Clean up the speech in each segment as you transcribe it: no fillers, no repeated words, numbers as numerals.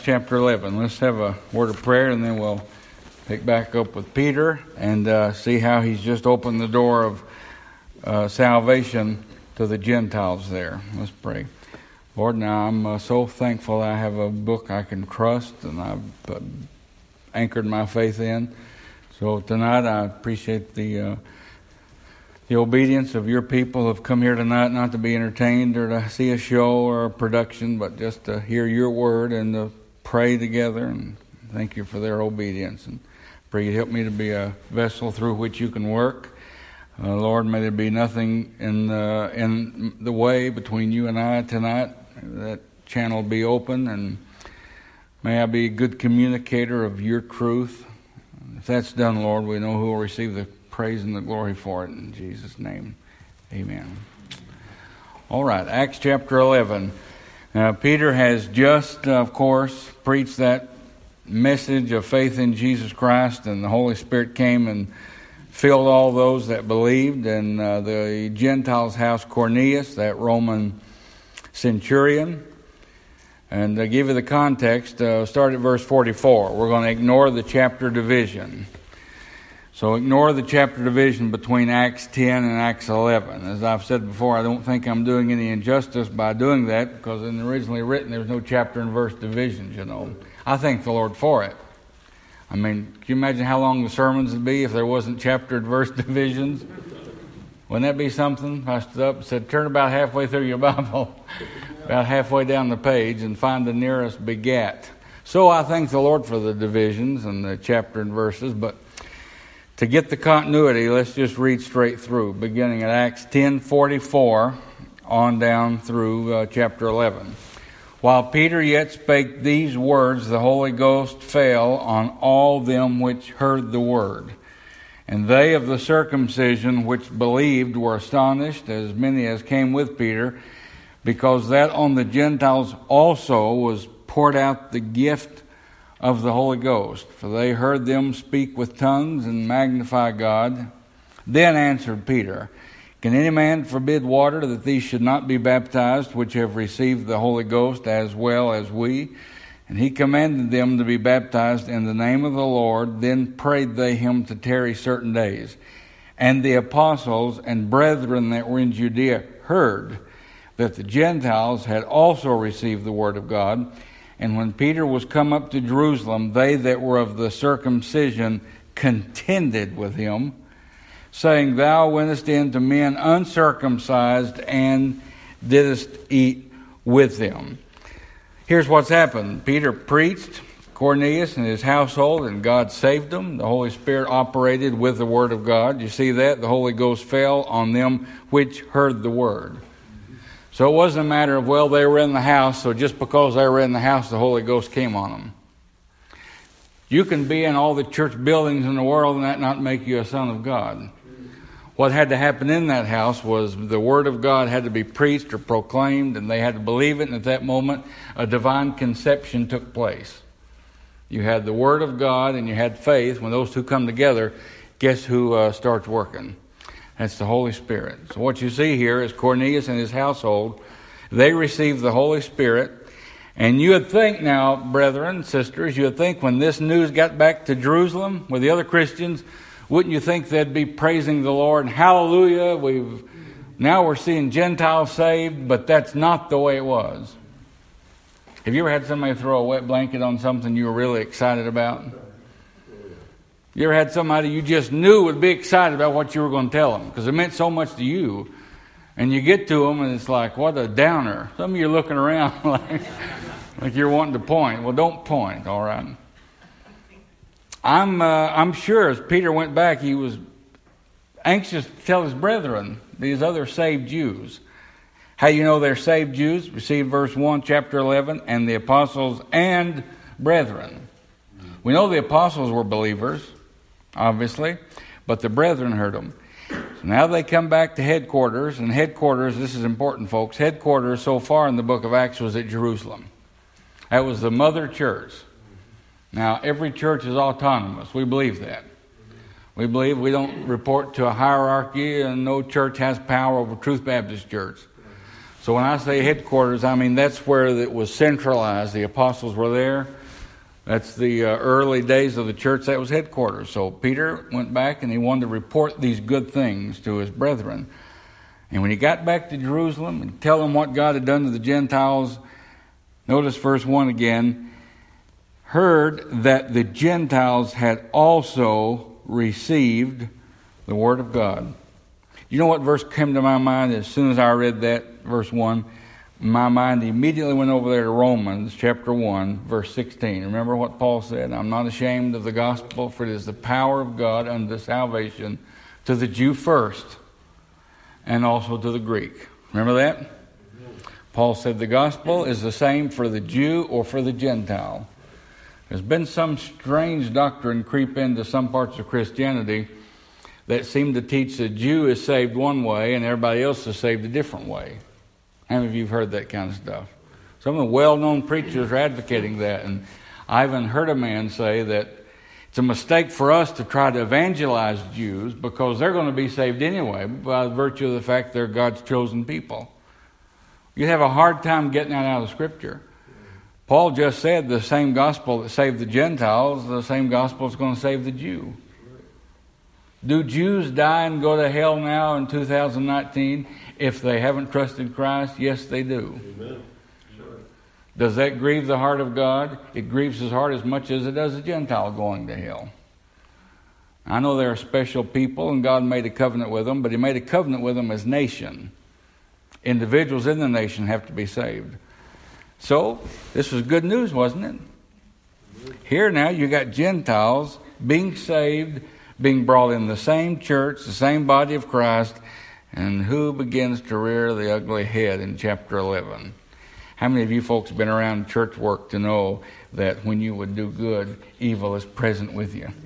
chapter 11. Let's have a word of prayer, and then we'll pick back up with Peter and see how he's just opened the door of salvation to the Gentiles there. Let's pray. Lord, now I'm so thankful I have a book I can trust, and I've anchored my faith in. So tonight I appreciate the obedience of your people who have come here tonight, not to be entertained or to see a show or a production, but just to hear your word and to pray together. And thank you for their obedience. And pray you help me to be a vessel through which you can work. Lord, may there be nothing in the way between you and I tonight. That channel be open, and may I be a good communicator of your truth. If that's done, Lord, we know who will receive the praise and the glory for it. In Jesus' name, amen. All right, Acts chapter 11. Peter has just, of course, preached that message of faith in Jesus Christ, and the Holy Spirit came and filled all those that believed. And the Gentiles' house, Cornelius, that Roman centurion. And to give you the context, start at verse 44. We're going to ignore the chapter division. So ignore the chapter division between Acts 10 and Acts 11. As I've said before, I don't think I'm doing any injustice by doing that, because in the originally written there's no chapter and verse divisions, you know. I thank the Lord for it. I mean, can you imagine how long the sermons would be if there wasn't chapter and verse divisions? Wouldn't that be something? I stood up and said, turn about halfway through your Bible, about halfway down the page, and find the nearest begat. So I thank the Lord for the divisions and the chapter and verses, but to get the continuity, let's just read straight through, beginning at Acts 10:44 on down through chapter 11. While Peter yet spake these words, the Holy Ghost fell on all them which heard the word. And they of the circumcision which believed were astonished, as many as came with Peter, because that on the Gentiles also was poured out the gift of the Holy Ghost. For they heard them speak with tongues and magnify God. Then answered Peter, Can any man forbid water that these should not be baptized, which have received the Holy Ghost as well as we? And he commanded them to be baptized in the name of the Lord. Then prayed they him to tarry certain days. And the apostles and brethren that were in Judea heard that the Gentiles had also received the word of God. And when Peter was come up to Jerusalem, they that were of the circumcision contended with him, saying, Thou wentest in to men uncircumcised and didst eat with them. Here's what's happened. Peter preached, Cornelius and his household, and God saved them. The Holy Spirit operated with the word of God. You see that? The Holy Ghost fell on them which heard the word. So it wasn't a matter of, well, they were in the house, so just because they were in the house, the Holy Ghost came on them. You can be in all the church buildings in the world and that not make you a son of God. What had to happen in that house was the Word of God had to be preached or proclaimed, and they had to believe it, and at that moment, a divine conception took place. You had the Word of God and you had faith. When those two come together, guess who starts working? That's the Holy Spirit. So what you see here is Cornelius and his household. They received the Holy Spirit. And you would think now, brethren, sisters, you would think when this news got back to Jerusalem with the other Christians, wouldn't you think they'd be praising the Lord? Hallelujah, now we're seeing Gentiles saved, but that's not the way it was. Have you ever had somebody throw a wet blanket on something you were really excited about? You ever had somebody you just knew would be excited about what you were going to tell them because it meant so much to you, and you get to them and it's like, what a downer. Some of you are looking around like you're wanting to point. Well, don't point, all right? I'm sure as Peter went back, he was anxious to tell his brethren, these other saved Jews. How you know they're saved Jews? Receive verse 1, chapter 11, and the apostles and brethren. We know the apostles were believers, obviously, but the brethren heard them. So now they come back to headquarters, and headquarters, this is important, folks, headquarters so far in the book of Acts was at Jerusalem. That was the mother church. Now, every church is autonomous. We believe that. We believe we don't report to a hierarchy, and no church has power over Truth Baptist Church. So when I say headquarters, I mean that's where it was centralized. The apostles were there. That's the early days of the church. That was headquarters. So Peter went back and he wanted to report these good things to his brethren. And when he got back to Jerusalem and tell them what God had done to the Gentiles, notice verse 1 again, heard that the Gentiles had also received the word of God. You know what verse came to my mind as soon as I read that, verse 1? My mind immediately went over there to Romans chapter 1, verse 16. Remember what Paul said? I'm not ashamed of the gospel, for it is the power of God unto salvation to the Jew first, and also to the Greek. Remember that? Paul said the gospel is the same for the Jew or for the Gentile. There's been some strange doctrine creep into some parts of Christianity that seem to teach the Jew is saved one way and everybody else is saved a different way. How many of you have heard that kind of stuff? Some of the well-known preachers are advocating that, and I even heard a man say that it's a mistake for us to try to evangelize Jews because they're going to be saved anyway by virtue of the fact they're God's chosen people. You'd have a hard time getting that out of Scripture. Paul just said the same gospel that saved the Gentiles, the same gospel is going to save the Jew. Do Jews die and go to hell now in 2019 if they haven't trusted Christ? Yes, they do. Amen. Sure. Does that grieve the heart of God? It grieves his heart as much as it does a Gentile going to hell. I know there are special people and God made a covenant with them, but he made a covenant with them as nation. Individuals in the nation have to be saved. So, this was good news, wasn't it? Here now you got Gentiles being saved, being brought in the same church, the same body of Christ, and who begins to rear the ugly head in chapter 11? How many of you folks have been around church work to know that when you would do good, evil is present with you?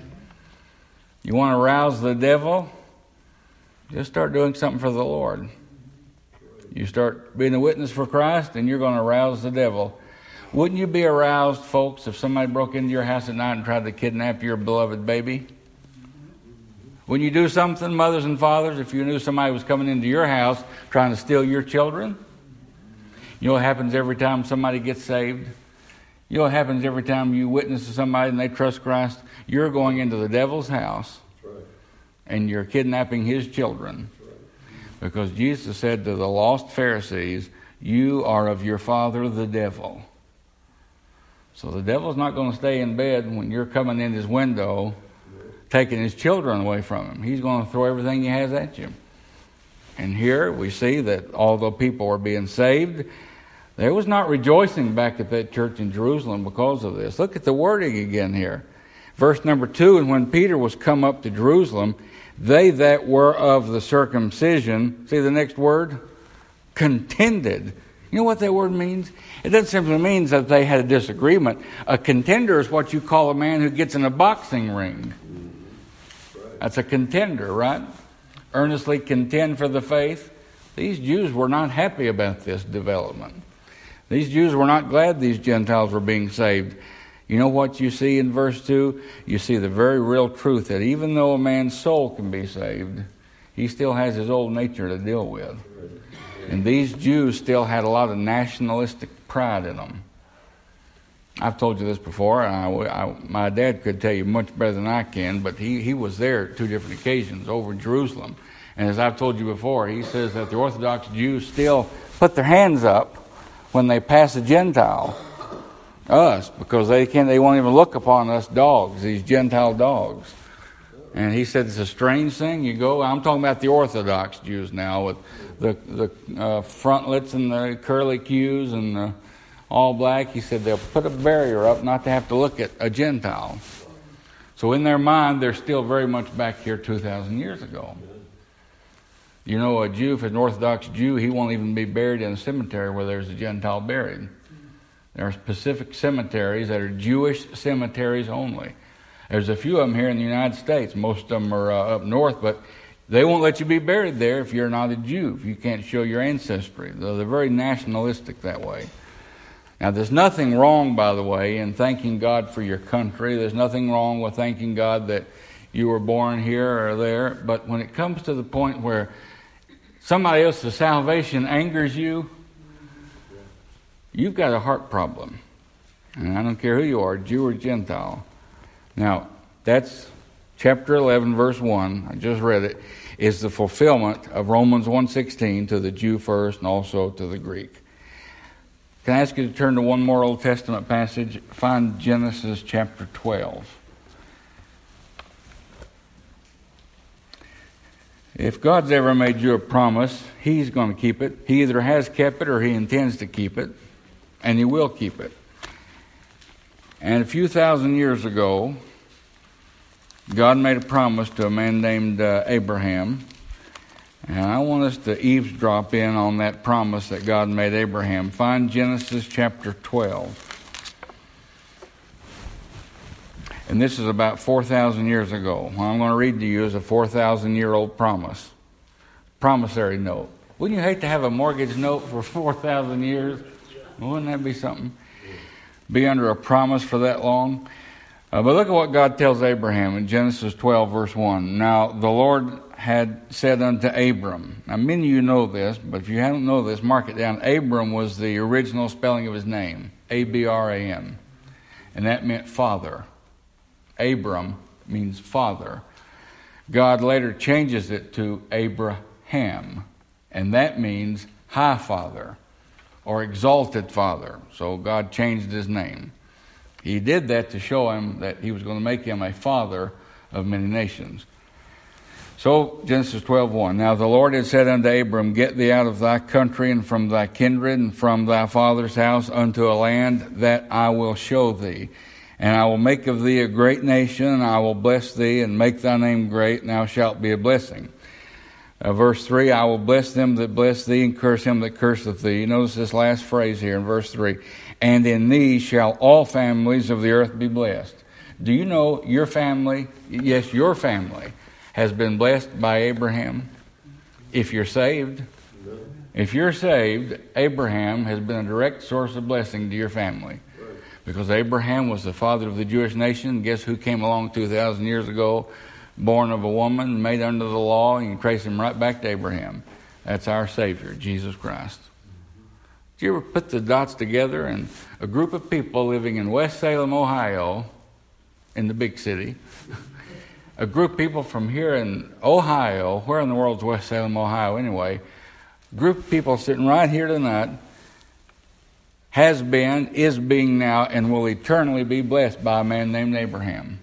You want to rouse the devil? Just start doing something for the Lord. You start being a witness for Christ, and you're going to rouse the devil. Wouldn't you be aroused, folks, if somebody broke into your house at night and tried to kidnap your beloved baby? When you do something, mothers and fathers, if you knew somebody was coming into your house trying to steal your children, you know what happens every time somebody gets saved? You know what happens every time you witness to somebody and they trust Christ? You're going into the devil's house and you're kidnapping his children. Because Jesus said to the lost Pharisees, you are of your father the devil. So the devil's not going to stay in bed when you're coming in his window taking his children away from him. He's going to throw everything he has at you. And here we see that although people were being saved, there was not rejoicing back at that church in Jerusalem because of this. Look at the wording again here. Verse number 2, and when Peter was come up to Jerusalem, they that were of the circumcision, see the next word? Contended. You know what that word means? It doesn't simply mean that they had a disagreement. A contender is what you call a man who gets in a boxing ring. That's a contender, right? Earnestly contend for the faith. These Jews were not happy about this development. These Jews were not glad these Gentiles were being saved. You know what you see in verse 2? You see the very real truth that even though a man's soul can be saved, he still has his old nature to deal with. And these Jews still had a lot of nationalistic pride in them. I've told you this before. My dad could tell you much better than I can, but he was there at 2 different occasions over in Jerusalem. And as I've told you before, he says that the Orthodox Jews still put their hands up when they pass a Gentile, us, because they won't even look upon us dogs, these Gentile dogs. And he said it's a strange thing. I'm talking about the Orthodox Jews now with the frontlets and the curly cues and the all black. He said they'll put a barrier up not to have to look at a Gentile. So in their mind, they're still very much back here 2,000 years ago. You know, a Jew, if it's an Orthodox Jew, he won't even be buried in a cemetery where there's a Gentile buried. There are specific cemeteries that are Jewish cemeteries only. There's a few of them here in the United States. Most of them are up north, but they won't let you be buried there if you're not a Jew, if you can't show your ancestry. They're very nationalistic that way. Now, there's nothing wrong, by the way, in thanking God for your country. There's nothing wrong with thanking God that you were born here or there. But when it comes to the point where somebody else's salvation angers you, you've got a heart problem. And I don't care who you are, Jew or Gentile. Now, that's chapter 11, verse 1. I just read it. Is the fulfillment of Romans 1:16 to the Jew first and also to the Greek. Can I ask you to turn to one more Old Testament passage? Find Genesis chapter 12. If God's ever made you a promise, He's going to keep it. He either has kept it or He intends to keep it, and He will keep it. And a few thousand years ago, God made a promise to a man named Abraham. And I want us to eavesdrop in on that promise that God made Abraham. Find Genesis chapter 12. And this is about 4,000 years ago. What I'm going to read to you is a 4,000-year-old promise. Promissory note. Wouldn't you hate to have a mortgage note for 4,000 years? Wouldn't that be something? Be under a promise for that long? But look at what God tells Abraham in Genesis 12, verse 1. Now, the Lord had said unto Abram. Now, many of you know this, but if you don't know this, mark it down. Abram was the original spelling of his name, Abram. And that meant father. Abram means father. God later changes it to Abraham. And that means high father or exalted father. So God changed his name. He did that to show him that He was going to make him a father of many nations. So, Genesis 12:1. Now the Lord had said unto Abram, Get thee out of thy country and from thy kindred and from thy father's house unto a land that I will show thee. And I will make of thee a great nation, and I will bless thee and make thy name great, and thou shalt be a blessing. Verse 3, I will bless them that bless thee and curse him that curseth thee. Notice this last phrase here in verse 3. And in thee shall all families of the earth be blessed. Do you know your family, yes, your family, has been blessed by Abraham? If you're saved. If you're saved, Abraham has been a direct source of blessing to your family. Because Abraham was the father of the Jewish nation. Guess who came along 2,000 years ago? Born of a woman, made under the law. You can trace him right back to Abraham. That's our Savior, Jesus Christ. Did you ever put the dots together? And a group of people living in West Salem, Ohio, in the big city, a group of people from here in Ohio, where in the world's West Salem, Ohio anyway, a group of people sitting right here tonight, has been, is being now, and will eternally be blessed by a man named Abraham.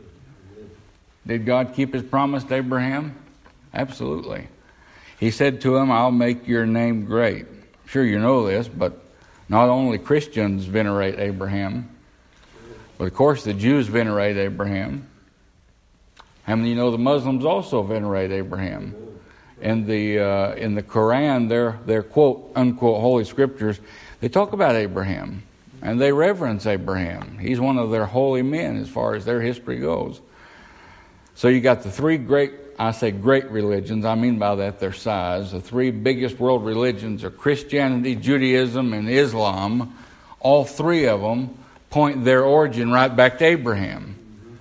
Did God keep His promise to Abraham? Absolutely. He said to him, I'll make your name great. I'm sure you know this, but not only Christians venerate Abraham, but of course the Jews venerate Abraham. How many of you know the Muslims also venerate Abraham? In the Quran, their quote unquote holy scriptures, they talk about Abraham and they reverence Abraham. He's one of their holy men as far as their history goes. So you got the three great, I say great religions, I mean by that their size. The three biggest world religions are Christianity, Judaism, and Islam. All three of them point their origin right back to Abraham.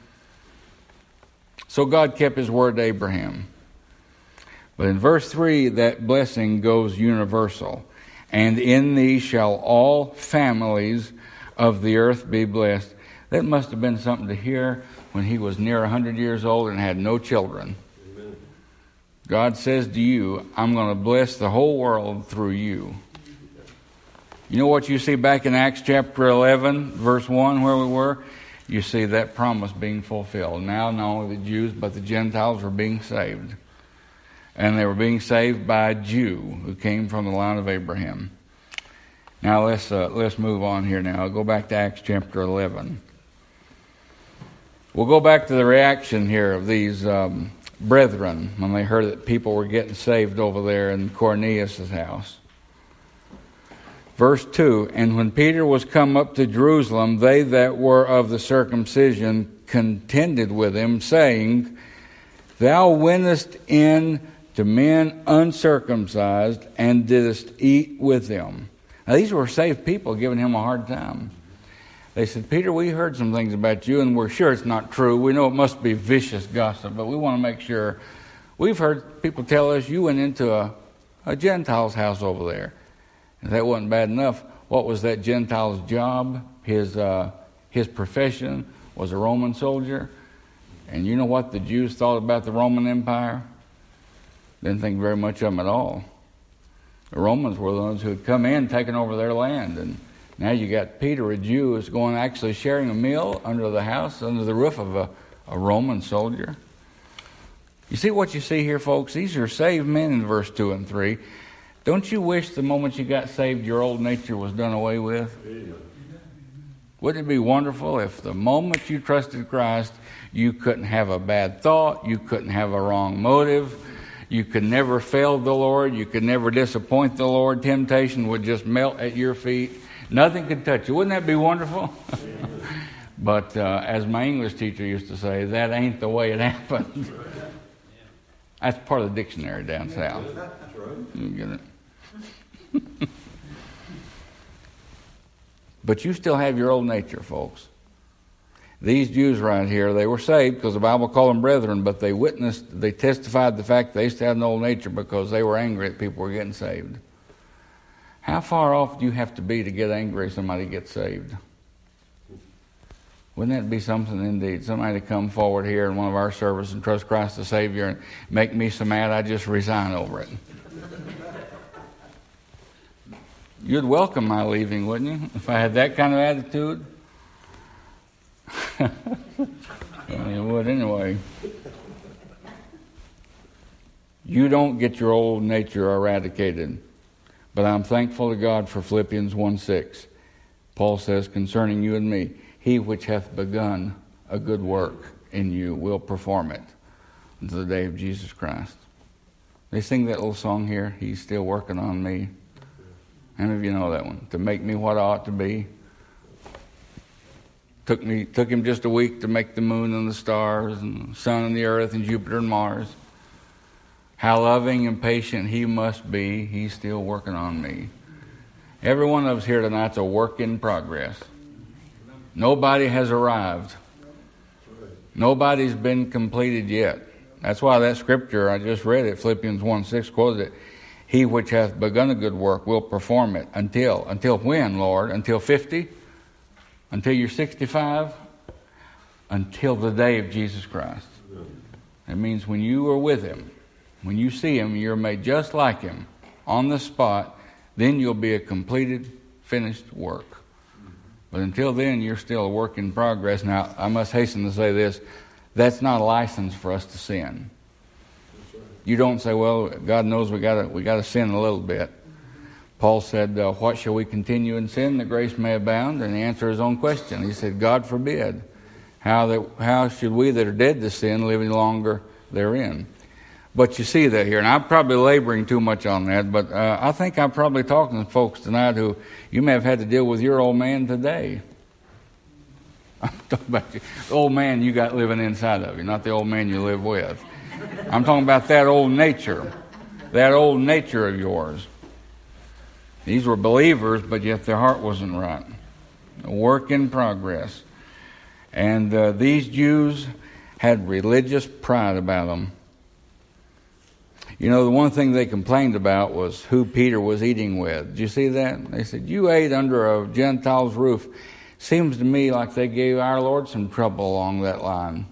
So God kept His word to Abraham. But in verse 3, that blessing goes universal. And in thee shall all families of the earth be blessed. That must have been something to hear when he was near 100 years old and had no children. Amen. God says to you, I'm going to bless the whole world through you. You know what you see back in Acts chapter 11, verse 1, where we were? You see that promise being fulfilled. Now, not only the Jews, but the Gentiles were being saved. And they were being saved by a Jew who came from the line of Abraham. Now, let's move on here now. I'll go back to Acts chapter 11. We'll go back to the reaction here of these brethren when they heard that people were getting saved over there in Cornelius' house. Verse 2, And when Peter was come up to Jerusalem, they that were of the circumcision contended with him, saying, Thou wentest in to men uncircumcised, and didst eat with them. Now these were saved people giving him a hard time. They said, Peter, we heard some things about you, and we're sure it's not true. We know it must be vicious gossip, but we want to make sure. We've heard people tell us you went into a Gentile's house over there. If that wasn't bad enough, what was that Gentile's job? His profession was a Roman soldier. And you know what the Jews thought about the Roman Empire? Didn't think very much of them at all. The Romans were the ones who had come in, taken over their land. And now you got Peter, a Jew, is going actually sharing a meal under the house, under the roof of a Roman soldier. You see what you see here, folks? These are saved men in verse 2 and 3. Don't you wish the moment you got saved your old nature was done away with? Wouldn't it be wonderful if the moment you trusted Christ, you couldn't have a bad thought, you couldn't have a wrong motive, you could never fail the Lord, you could never disappoint the Lord, temptation would just melt at your feet, nothing could touch you. Wouldn't that be wonderful? But as my English teacher used to say, that ain't the way it happened. That's part of the dictionary down south. You get it? But you still have your old nature, folks. These Jews right here, they were saved because the Bible called them brethren, but they testified the fact they still had an old nature because they were angry that people were getting saved. How far off do you have to be to get angry if somebody gets saved? Wouldn't that be something indeed? Somebody to come forward here in one of our services and trust Christ the Savior and make me so mad I just resign over it. You'd welcome my leaving, wouldn't you? If I had that kind of attitude? Well, you would anyway. You don't get your old nature eradicated. But I'm thankful to God for Philippians 1:6. Paul says, concerning you and me, he which hath begun a good work in you will perform it unto the day of Jesus Christ. They sing that little song here, he's still working on me. How many of you know that one? To make me what I ought to be. Took him just a week to make the moon and the stars and the sun and the earth and Jupiter and Mars. How loving and patient he must be. He's still working on me. Every one of us here tonight's a work in progress. Nobody has arrived. Nobody's been completed yet. That's why that scripture, I just read it, Philippians 1:6 quotes it. He which hath begun a good work will perform it until when, Lord? Until 50? Until you're 65? Until the day of Jesus Christ. That means when you are with him, when you see him, you're made just like him on the spot, then you'll be a completed, finished work. But until then, you're still a work in progress. Now, I must hasten to say this. That's not a license for us to sin. You don't say, well, God knows we got to sin a little bit. Paul said, what shall we continue in sin that grace may abound? And he answered his own question. He said, God forbid. How should we that are dead to sin live any longer therein? But you see that here, and I'm probably laboring too much on that, but I think I'm probably talking to folks tonight who you may have had to deal with your old man today. I'm talking about the old man you got living inside of you, not the old man you live with. I'm talking about that old nature of yours. These were believers, but yet their heart wasn't right. A work in progress. And these Jews had religious pride about them. You know, the one thing they complained about was who Peter was eating with. Did you see that? They said, you ate under a Gentile's roof. Seems to me like they gave our Lord some trouble along that line.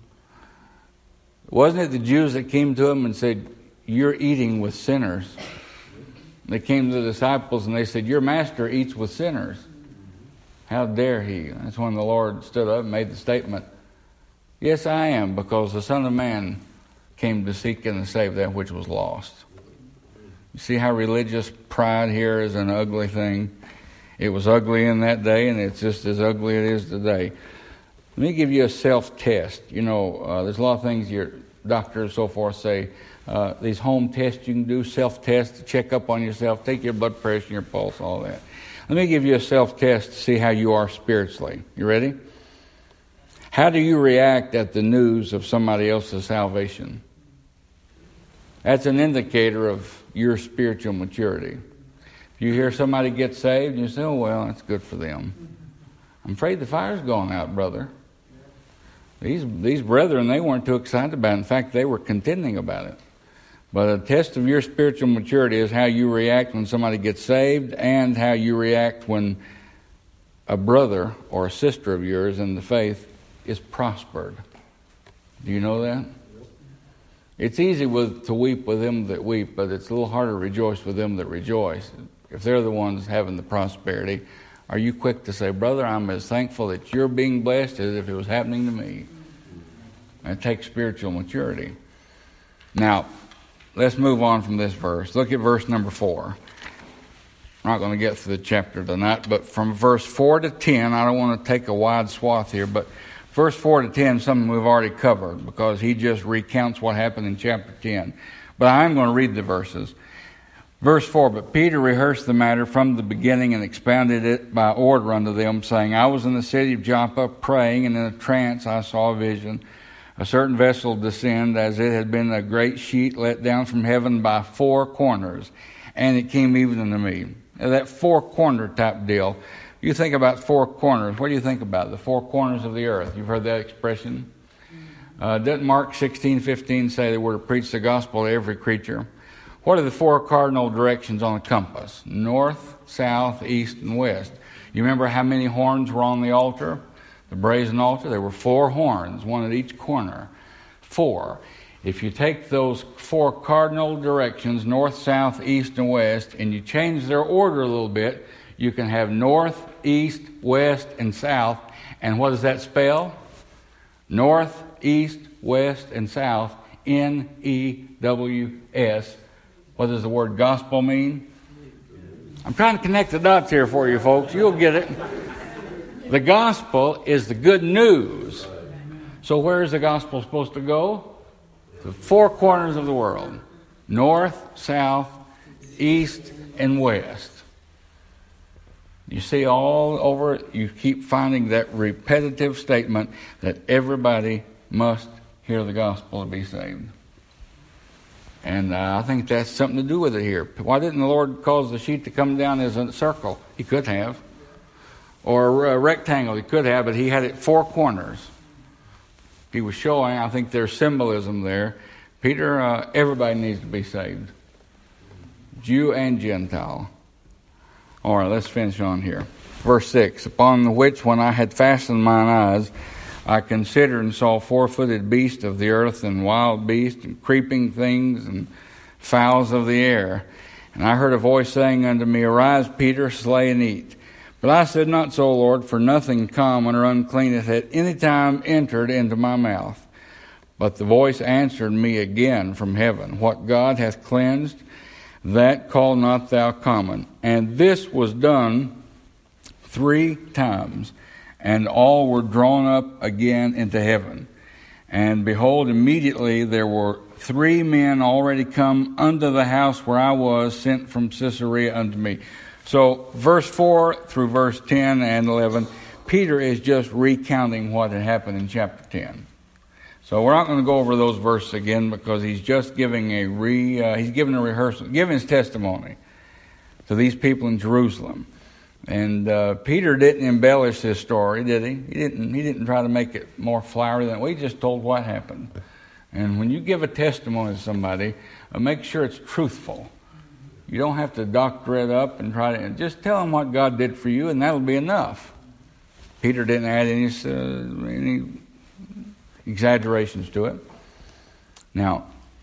Wasn't it the Jews that came to him and said, you're eating with sinners? They came to the disciples and they said, your master eats with sinners. How dare he? That's when the Lord stood up and made the statement, yes, I am, because the Son of Man came to seek and to save that which was lost. You see how religious pride here is an ugly thing? It was ugly in that day, and it's just as ugly as it is today. Let me give you a self-test. You know, there's a lot of things your doctors and so forth say. These home tests you can do, self-tests to check up on yourself, take your blood pressure and your pulse, all that. Let me give you a self-test to see how you are spiritually. You ready? How do you react at the news of somebody else's salvation? That's an indicator of your spiritual maturity. If you hear somebody get saved, you say, oh, well, that's good for them. I'm afraid the fire's going out, brother. These brethren, they weren't too excited about it. In fact, they were contending about it. But a test of your spiritual maturity is how you react when somebody gets saved and how you react when a brother or a sister of yours in the faith is prospered. Do you know that? It's easy to weep with them that weep, but it's a little harder to rejoice with them that rejoice. If they're the ones having the prosperity, are you quick to say, brother, I'm as thankful that you're being blessed as if it was happening to me? It takes spiritual maturity. Now, let's move on from this verse. Look at verse number 4. I'm not going to get through the chapter tonight, but from verse 4 to 10, I don't want to take a wide swath here, but verse 4 to 10 is something we've already covered because he just recounts what happened in chapter 10. But I'm going to read the verses. Verse 4, but Peter rehearsed the matter from the beginning and expounded it by order unto them, saying, I was in the city of Joppa praying, and in a trance I saw a vision. A certain vessel descend, as it had been a great sheet let down from heaven by 4 corners, and it came even unto me. Now, that 4-corner type deal. You think about 4 corners. What do you think about? The 4 corners of the earth. You've heard that expression? Doesn't Mark 16:15 say that we're to preach the gospel to every creature? What are the 4 cardinal directions on the compass? North, south, east, and west. You remember how many horns were on the altar? The brazen altar? There were 4 horns, one at each corner. 4. If you take those 4 cardinal directions, north, south, east, and west, and you change their order a little bit, you can have north, east, west, and south. And what does that spell? North, east, west, and south. N-E-W-S. What does the word gospel mean? I'm trying to connect the dots here for you folks. You'll get it. The gospel is the good news. So where is the gospel supposed to go? To the 4 corners of the world. North, south, east, and west. You see all over, you keep finding that repetitive statement that everybody must hear the gospel to be saved. And I think that's something to do with it here. Why didn't the Lord cause the sheet to come down as a circle? He could have. Or a rectangle, he could have, but he had it 4 corners. He was showing, I think there's symbolism there. Peter, everybody needs to be saved. Jew and Gentile. All right, let's finish on here. Verse 6, upon the which when I had fastened mine eyes, I considered and saw 4-footed beasts of the earth and wild beasts and creeping things and fowls of the air. And I heard a voice saying unto me, Arise, Peter, slay and eat. But I said, Not so, Lord, for nothing common or unclean hath at any time entered into my mouth. But the voice answered me again from heaven, What God hath cleansed, that call not thou common. And this was done 3 times. And all were drawn up again into heaven. And behold, immediately there were 3 men already come unto the house where I was, sent from Caesarea unto me. So verse 4 through verse 10 and 11, Peter is just recounting what had happened in chapter 10. So we're not going to go over those verses again because he's just giving he's giving a rehearsal, giving his testimony to these people in Jerusalem. And Peter didn't embellish his story, did he? He didn't try to make it more flowery than we just told what happened. And when you give a testimony to somebody, make sure it's truthful. You don't have to doctor it up and try to just tell them what God did for you, and that'll be enough. Peter didn't add any exaggerations to it. Now,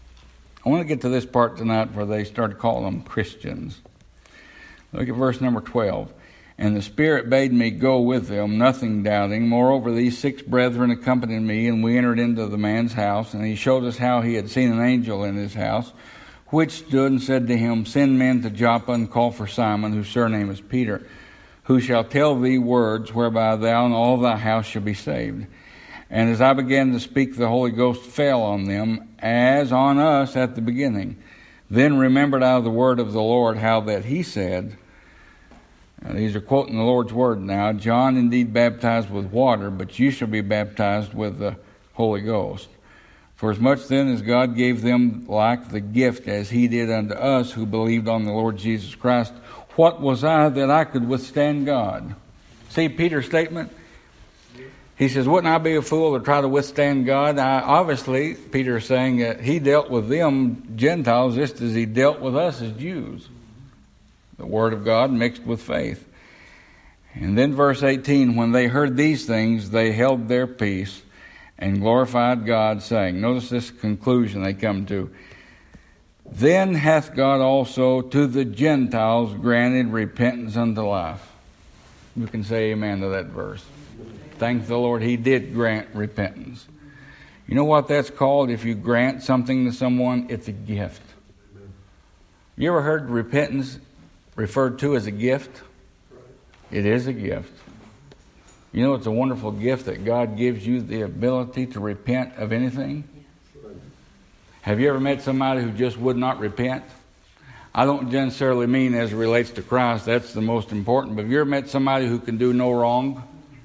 I want to get to this part tonight where they started calling them Christians. Look at verse number 12. And the Spirit bade me go with them, nothing doubting. Moreover, these 6 brethren accompanied me, and we entered into the man's house. And he showed us how he had seen an angel in his house, which stood and said to him, Send men to Joppa, and call for Simon, whose surname is Peter, who shall tell thee words whereby thou and all thy house shall be saved. And as I began to speak, the Holy Ghost fell on them, as on us at the beginning. Then remembered I the word of the Lord, how that he said, these are quoting the Lord's word now, John indeed baptized with water, but you shall be baptized with the Holy Ghost. For as much then as God gave them like the gift as he did unto us who believed on the Lord Jesus Christ, what was I that I could withstand God? See Peter's statement? He says, wouldn't I be a fool to try to withstand God? Obviously, Peter is saying that he dealt with them Gentiles just as he dealt with us as Jews. The Word of God mixed with faith. And then verse 18, when they heard these things, they held their peace and glorified God, saying, notice this conclusion they come to, then hath God also to the Gentiles granted repentance unto life. You can say amen to that verse. Thank the Lord, He did grant repentance. You know what that's called? If you grant something to someone, it's a gift. You ever heard repentance referred to as a gift? It is a gift. You know, it's a wonderful gift that God gives you the ability to repent of anything. Have you ever met somebody who just would not repent? I don't necessarily mean as it relates to Christ. That's the most important. But have you ever met somebody who can do no wrong?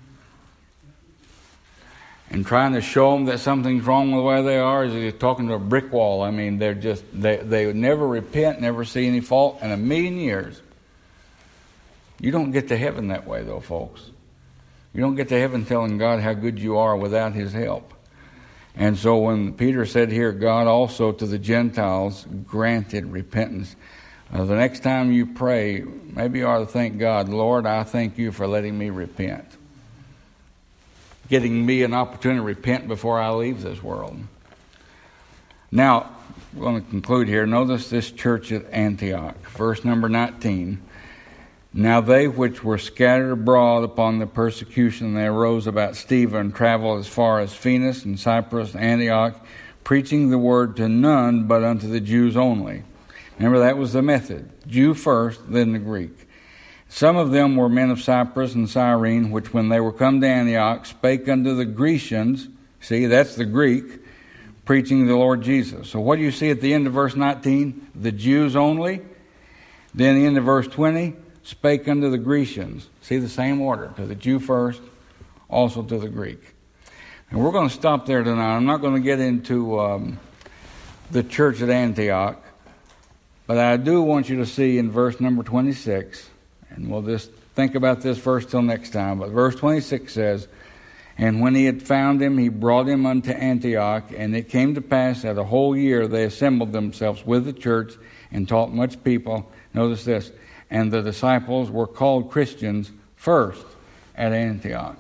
And trying to show them that something's wrong with the way they are is like talking to a brick wall. I mean, they would never repent, never see any fault in a million years. You don't get to heaven that way, though, folks. You don't get to heaven telling God how good you are without His help. And so when Peter said here, God also to the Gentiles granted repentance. The next time you pray, maybe you ought to thank God, Lord, I thank you for letting me repent. Getting me an opportunity to repent before I leave this world. Now, we're going to conclude here. Notice this church at Antioch. Verse number 19. Now they which were scattered abroad upon the persecution, they arose about Stephen, and traveled as far as Phoenix and Cyprus and Antioch, preaching the word to none but unto the Jews only. Remember, that was the method. Jew first, then the Greek. Some of them were men of Cyprus and Cyrene, which when they were come to Antioch, spake unto the Grecians, see, that's the Greek, preaching the Lord Jesus. So what do you see at the end of verse 19? The Jews only. Then the end of verse 20, spake unto the Grecians. See the same order, to the Jew first, also to the Greek. And we're going to stop there tonight. I'm not going to get into the church at Antioch, but I do want you to see in verse number 26, and we'll just think about this verse till next time. But verse 26 says, and when he had found him, he brought him unto Antioch. And it came to pass that a whole year they assembled themselves with the church and taught much people. Notice this. And the disciples were called Christians first at Antioch.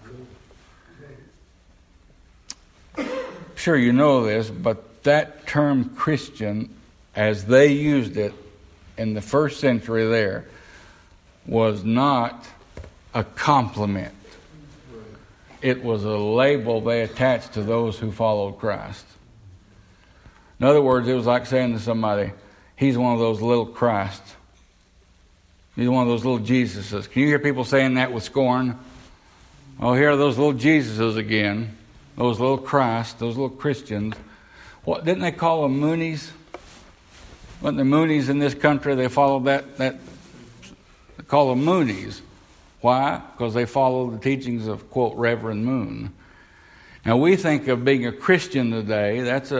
Sure, you know this, but that term Christian, as they used it in the first century there, was not a compliment. It was a label they attached to those who followed Christ. In other words, it was like saying to somebody, he's one of those little Christs. He's one of those little Jesuses. Can you hear people saying that with scorn? Oh, here are those little Jesuses again. Those little Christ, those little Christians. What didn't they call them Moonies? Wasn't the Moonies in this country? They followed that they call them Moonies. Why? Because they follow the teachings of, quote, Reverend Moon. Now we think of being a Christian today. It's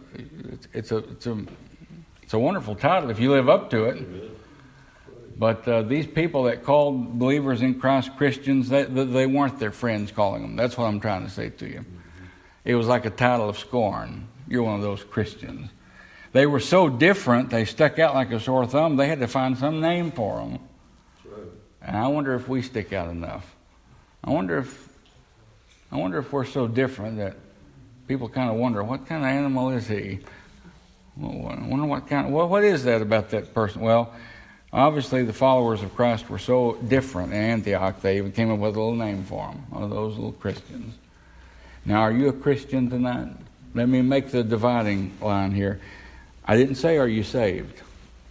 a wonderful title if you live up to it. But these people that called believers in Christ Christians, they weren't their friends calling them. That's what I'm trying to say to you. It was like a title of scorn. You're one of those Christians. They were so different, they stuck out like a sore thumb, they had to find some name for them. And I wonder if we stick out enough. I wonder if we're so different that people kind of wonder, what kind of animal is he? I wonder what is that about that person? Well, obviously the followers of Christ were so different in Antioch, they even came up with a little name for them, one of those little Christians. Now, are you a Christian tonight? Let me make the dividing line here. I didn't say, are you saved?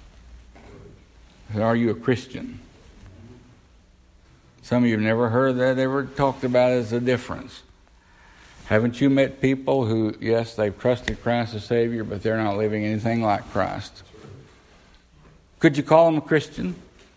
I said, are you a Christian? Some of you have never heard that ever talked about as a difference. Haven't you met people who, yes, they've trusted Christ as Savior, but they're not living anything like Christ? Could you call them a Christian?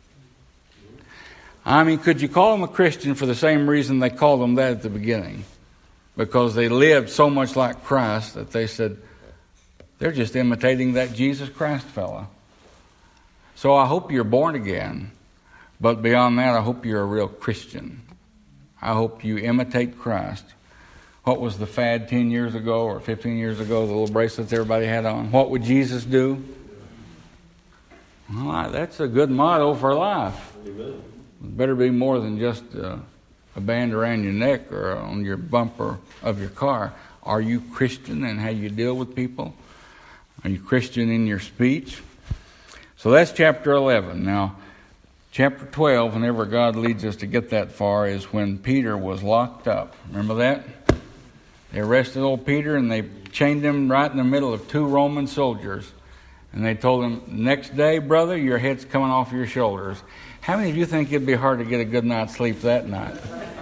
I mean, could you call them a Christian for the same reason they called them that at the beginning? Because they lived so much like Christ that they said, they're just imitating that Jesus Christ fella. So I hope you're born again. But beyond that, I hope you're a real Christian. I hope you imitate Christ. What was the fad 10 years ago or 15 years ago, the little bracelets everybody had on? What would Jesus do? Well, that's a good motto for life. Amen. It better be more than just a band around your neck or on your bumper of your car. Are you Christian in how you deal with people? Are you Christian in your speech? So that's chapter 11. Now, chapter 12, whenever God leads us to get that far, is when Peter was locked up. Remember that? They arrested old Peter and they chained him right in the middle of 2 Roman soldiers. And they told him, next day, brother, your head's coming off your shoulders. How many of you think it'd be hard to get a good night's sleep that night?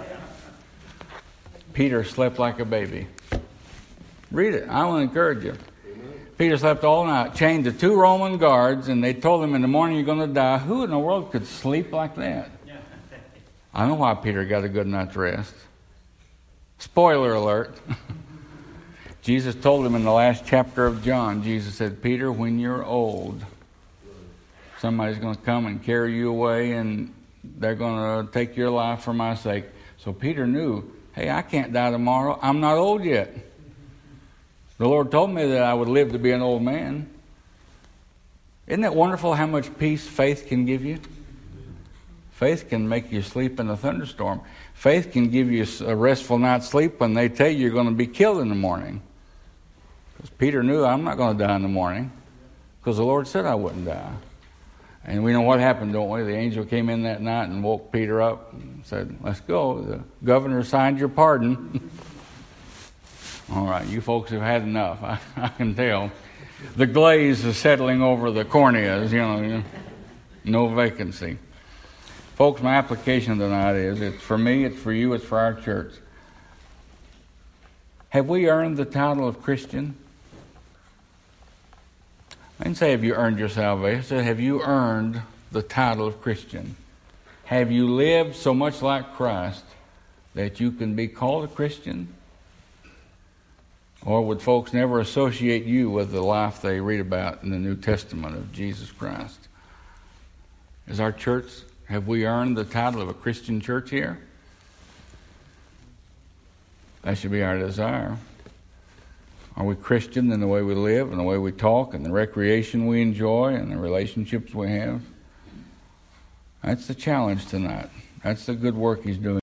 Peter slept like a baby. Read it. I will encourage you. Peter slept all night, chained to 2 Roman guards, and they told him in the morning you're going to die. Who in the world could sleep like that? I know why Peter got a good night's rest. Spoiler alert. Jesus told him in the last chapter of John, Jesus said, Peter, when you're old, somebody's going to come and carry you away, and they're going to take your life for my sake. So Peter knew, hey, I can't die tomorrow. I'm not old yet. The Lord told me that I would live to be an old man. Isn't that wonderful how much peace faith can give you? Faith can make you sleep in a thunderstorm. Faith can give you a restful night's sleep when they tell you you're going to be killed in the morning. Because Peter knew I'm not going to die in the morning because the Lord said I wouldn't die. And we know what happened, don't we? The angel came in that night and woke Peter up and said, let's go. The governor signed your pardon. All right, you folks have had enough. I can tell. The glaze is settling over the corneas, no vacancy. Folks, my application tonight is, it's for me, it's for you, it's for our church. Have we earned the title of Christian? I didn't say have you earned your salvation. I said have you earned the title of Christian? Have you lived so much like Christ that you can be called a Christian? Or would folks never associate you with the life they read about in the New Testament of Jesus Christ? Is our church, have we earned the title of a Christian church here? That should be our desire. Are we Christian in the way we live and the way we talk and the recreation we enjoy and the relationships we have? That's the challenge tonight. That's the good work he's doing.